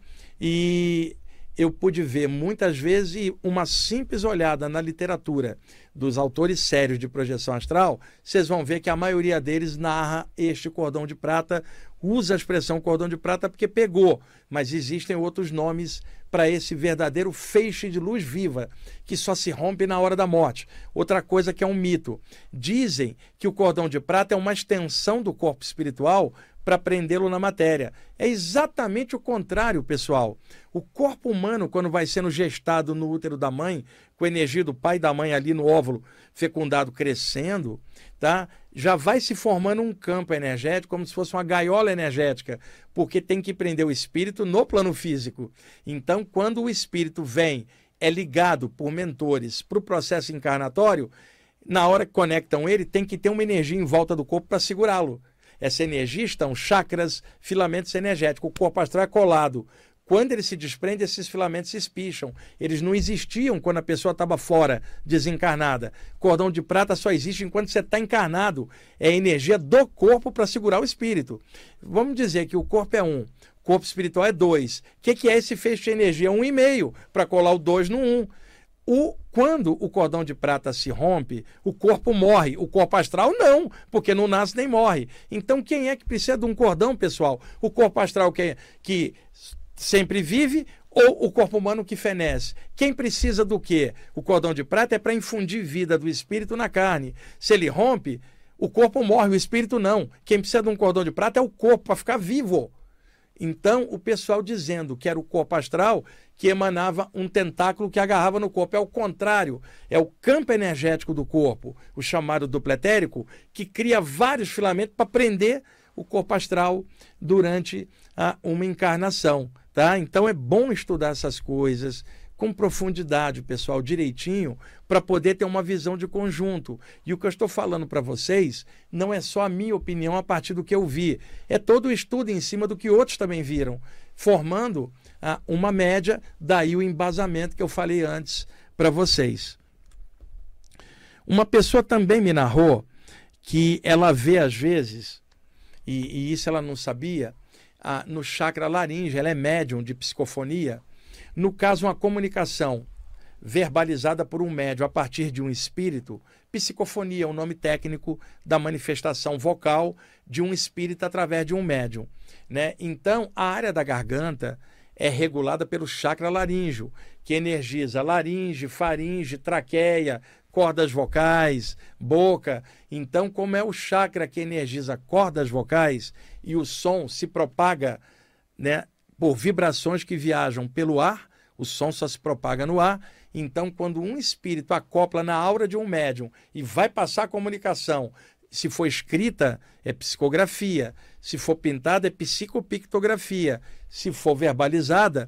E eu pude ver muitas vezes uma simples olhada na literatura dos autores sérios de projeção astral, vocês vão ver que a maioria deles narra este cordão de prata, usa a expressão cordão de prata porque pegou, mas existem outros nomes para esse verdadeiro feixe de luz viva, que só se rompe na hora da morte. Outra coisa que é um mito. Dizem que o cordão de prata é uma extensão do corpo espiritual para prendê-lo na matéria. É exatamente o contrário, pessoal. O corpo humano, quando vai sendo gestado no útero da mãe, com a energia do pai e da mãe ali no óvulo fecundado crescendo, tá? Já vai se formando um campo energético, como se fosse uma gaiola energética, porque tem que prender o espírito no plano físico. Então, quando o espírito vem, é ligado por mentores para o processo encarnatório, na hora que conectam ele, tem que ter uma energia em volta do corpo para segurá-lo. Essa energia estão chakras, filamentos energéticos. O corpo astral é colado. Quando ele se desprende, esses filamentos se espicham. Eles não existiam quando a pessoa estava fora, desencarnada. Cordão de prata só existe enquanto você está encarnado. É a energia do corpo para segurar o espírito. Vamos dizer que o corpo é 1, o corpo espiritual é 2. O que é esse feixe de energia? 1,5 para colar o 2 no 1. Quando o cordão de prata se rompe, o corpo morre. O corpo astral não, porque não nasce nem morre. Então quem é que precisa de um cordão, pessoal? O corpo astral que sempre vive ou o corpo humano que fenece? Quem precisa do quê? O cordão de prata é para infundir vida do espírito na carne. Se ele rompe, O corpo morre, o espírito não. Quem precisa de um cordão de prata é o corpo para ficar vivo. Então, o pessoal dizendo que era o corpo astral que emanava um tentáculo que agarrava no corpo. É o contrário, é o campo energético do corpo, o chamado duplo etérico, que cria vários filamentos para prender o corpo astral durante uma encarnação. Tá? Então, é bom estudar essas coisas com profundidade, pessoal, direitinho, para poder ter uma visão de conjunto. E o que eu estou falando para vocês não é só a minha opinião a partir do que eu vi, é todo o estudo em cima do que outros também viram, formando uma média, daí o embasamento que eu falei antes para vocês. Uma pessoa também me narrou que ela vê às vezes, e isso ela não sabia, no chakra laríngeo, ela é médium de psicofonia. No caso, uma comunicação verbalizada por um médium a partir de um espírito, psicofonia é o nome técnico da manifestação vocal de um espírito através de um médium, né? Então, a área da garganta é regulada pelo chakra laríngeo, que energiza laringe, faringe, traqueia, cordas vocais, boca. Então, como é o chakra que energiza cordas vocais e o som se propaga, né, por vibrações que viajam pelo ar, o som só se propaga no ar. Então, quando um espírito acopla na aura de um médium e vai passar a comunicação, se for escrita, é psicografia, se for pintada, é psicopictografia, se for verbalizada,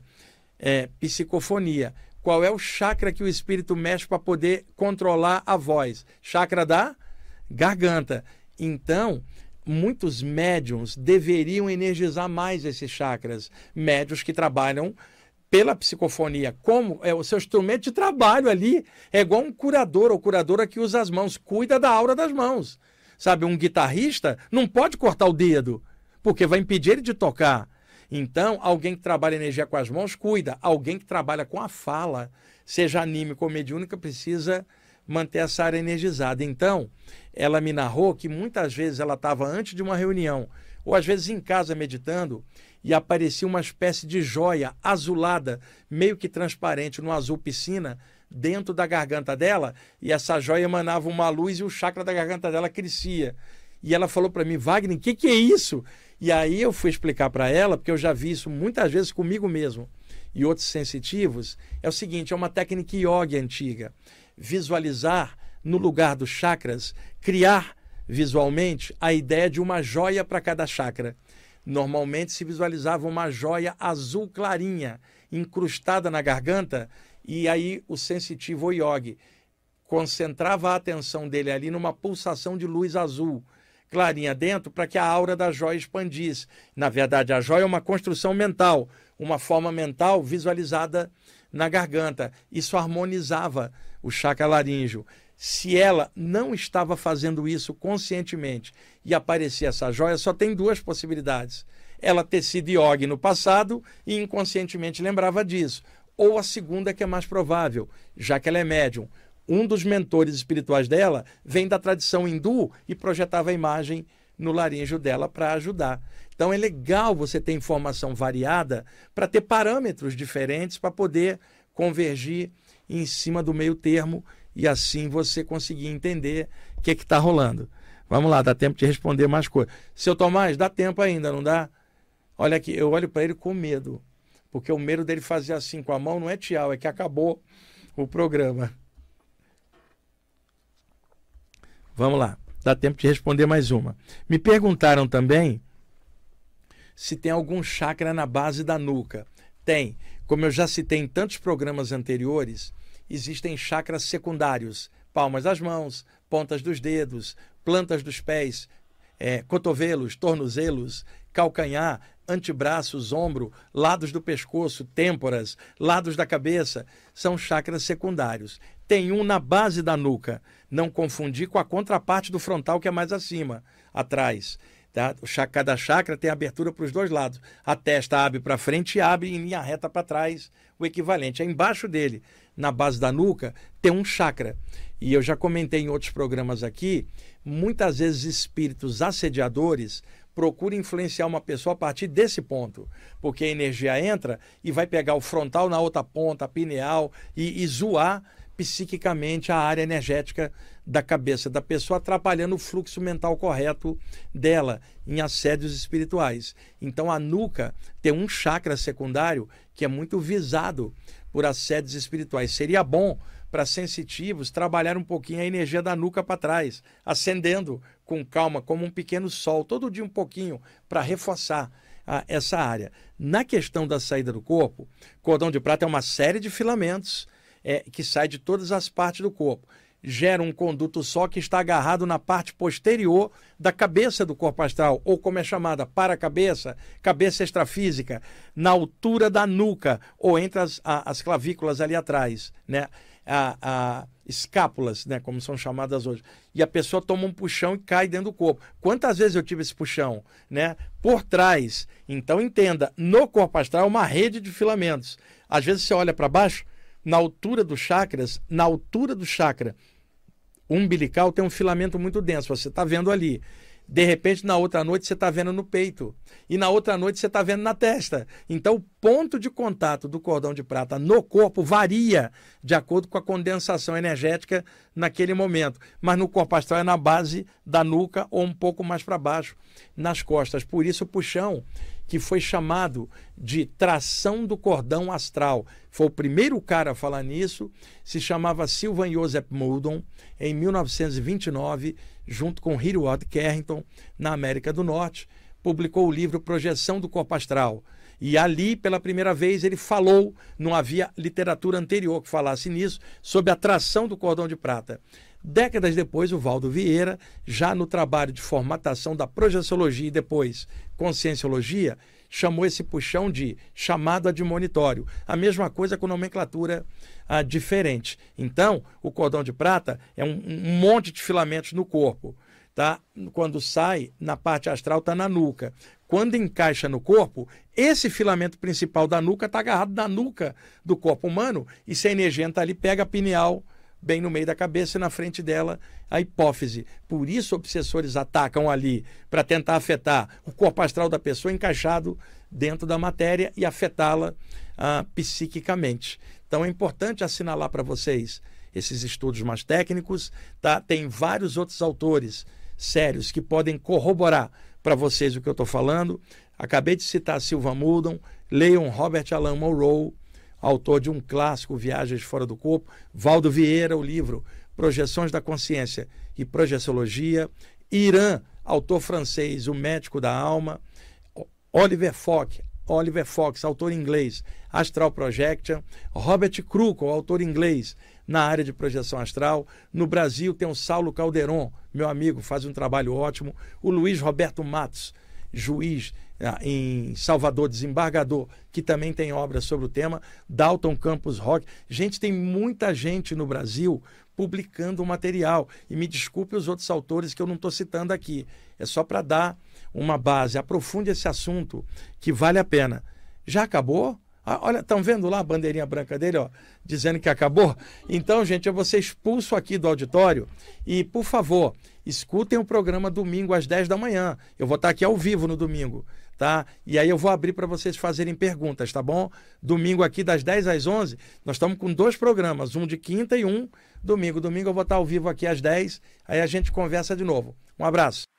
é psicofonia. Qual é o chakra que o espírito mexe para poder controlar a voz? Chakra da garganta. Então, muitos médiums deveriam energizar mais esses chakras. Médiuns que trabalham pela psicofonia. Como é o seu instrumento de trabalho ali. É igual um curador ou curadora que usa as mãos. Cuida da aura das mãos. Sabe, um guitarrista não pode cortar o dedo, porque vai impedir ele de tocar. Então, alguém que trabalha energia com as mãos, cuida. Alguém que trabalha com a fala, seja anímico ou mediúnica, precisa manter essa área energizada. Então, ela me narrou que muitas vezes ela estava antes de uma reunião, ou às vezes em casa meditando, e aparecia uma espécie de joia azulada, meio que transparente, no azul piscina, dentro da garganta dela, e essa joia emanava uma luz e o chakra da garganta dela crescia. E ela falou para mim: Wagner, o que é isso? E aí eu fui explicar para ela, porque eu já vi isso muitas vezes comigo mesmo e outros sensitivos. É o seguinte, é uma técnica yoga antiga. Visualizar no lugar dos chakras, criar visualmente a ideia de uma joia para cada chakra. Normalmente se visualizava uma joia azul clarinha, incrustada na garganta, e aí o sensitivo, o yogi, concentrava a atenção dele ali numa pulsação de luz azul clarinha dentro, para que a aura da joia expandisse. Na verdade, a joia é uma construção mental, uma forma mental visualizada na garganta. Isso harmonizava o chakra laríngeo. Se ela não estava fazendo isso conscientemente e aparecia essa joia, só tem duas possibilidades. Ela ter sido yogi no passado e inconscientemente lembrava disso. Ou a segunda, que é mais provável, já que ela é médium. Um dos mentores espirituais dela vem da tradição hindu e projetava a imagem no laríngeo dela para ajudar. Então é legal você ter informação variada para ter parâmetros diferentes para poder convergir em cima do meio termo e assim você conseguir entender o que está rolando. Vamos lá, dá tempo de responder mais coisas. Seu Tomás, dá tempo ainda, não dá? Olha aqui, eu olho para ele com medo, porque o medo dele fazer assim com a mão não é tchau, é que acabou o programa. Vamos lá, dá tempo de responder mais uma. Me perguntaram também se tem algum chakra na base da nuca. Tem. Como eu já citei em tantos programas anteriores, existem chakras secundários. Palmas das mãos, pontas dos dedos, plantas dos pés, cotovelos, tornozelos, calcanhar, antebraços, ombro, lados do pescoço, têmporas, lados da cabeça. São chakras secundários. Tem um na base da nuca. Não confundir com a contraparte do frontal, que é mais acima, atrás. Tá? Cada chakra tem abertura para os dois lados. A testa abre para frente e abre em linha reta para trás, o equivalente. É embaixo dele, na base da nuca, tem um chakra. E eu já comentei em outros programas aqui, muitas vezes espíritos assediadores procuram influenciar uma pessoa a partir desse ponto, porque a energia entra e vai pegar o frontal na outra ponta, a pineal, e zoar psiquicamente a área energética da cabeça da pessoa, atrapalhando o fluxo mental correto dela em assédios espirituais. Então a nuca tem um chakra secundário que é muito visado por assédios espirituais. Seria bom para sensitivos trabalhar um pouquinho a energia da nuca para trás, acendendo com calma, como um pequeno sol, todo dia um pouquinho, para reforçar essa área. Na questão da saída do corpo, cordão de prata é uma série de filamentos que sai de todas as partes do corpo. Gera um conduto só que está agarrado na parte posterior da cabeça do corpo astral, ou como é chamada, para-cabeça, cabeça extrafísica, na altura da nuca, ou entre as clavículas ali atrás, né? Escápulas, né, como são chamadas hoje. E a pessoa toma um puxão e cai dentro do corpo. Quantas vezes eu tive esse puxão? Né? Por trás. Então entenda, no corpo astral é uma rede de filamentos. Às vezes você olha para baixo, na altura dos chakras, na altura do chakra umbilical tem um filamento muito denso, você está vendo ali. De repente, na outra noite, você está vendo no peito. E na outra noite, você está vendo na testa. Então, o ponto de contato do cordão de prata no corpo varia de acordo com a condensação energética naquele momento. Mas no corpo astral é na base da nuca ou um pouco mais para baixo, nas costas. Por isso, o puxão, que foi chamado de tração do cordão astral. Foi o primeiro cara a falar nisso, se chamava Sylvan Joseph Muldon, em 1929, junto com Hereward Carrington, na América do Norte, publicou o livro Projeção do Corpo Astral. E ali, pela primeira vez, ele falou, não havia literatura anterior que falasse nisso, sobre a tração do cordão de prata. Décadas depois, o Valdo Vieira, já no trabalho de formatação da projeciologia e depois conscienciologia, chamou esse puxão de chamado admonitório. A mesma coisa com nomenclatura diferente. Então, o cordão de prata é um monte de filamentos no corpo. Tá? Quando sai, na parte astral está na nuca. Quando encaixa no corpo, esse filamento principal da nuca está agarrado na nuca do corpo humano e se a energia está ali, pega a pineal bem no meio da cabeça e na frente dela a hipófise. Por isso obsessores atacam ali para tentar afetar o corpo astral da pessoa encaixado dentro da matéria e afetá-la psiquicamente. Então é importante assinalar para vocês esses estudos mais técnicos, tá? Tem vários outros autores sérios que podem corroborar para vocês o que eu estou falando. Acabei de citar Sylvan Muldon, leiam Robert Alan Monroe, autor de um clássico, Viagens Fora do Corpo, Valdo Vieira, o livro Projeções da Consciência e Projeciologia, Iran, autor francês, O Médico da Alma, Oliver Fox, autor inglês, Astral Projection, Robert Krukel, autor inglês, na área de projeção astral. No Brasil tem o Saulo Calderon, meu amigo, faz um trabalho ótimo, o Luiz Roberto Matos, juiz em Salvador, desembargador, que também tem obras sobre o tema, Dalton Campos Roque. Gente, tem muita gente no Brasil publicando material. E me desculpe os outros autores que eu não estou citando aqui. É só para dar uma base. Aprofunde esse assunto, que vale a pena. Já acabou? Olha, estão vendo lá a bandeirinha branca dele, ó, dizendo que acabou? Então, gente, eu vou ser expulso aqui do auditório e, por favor, escutem o programa domingo às 10 da manhã. Eu vou estar aqui ao vivo no domingo, tá? E aí eu vou abrir para vocês fazerem perguntas, tá bom? Domingo aqui das 10 às 11, nós estamos com 2 programas, um de quinta e um domingo. Domingo eu vou estar ao vivo aqui às 10, aí a gente conversa de novo. Um abraço.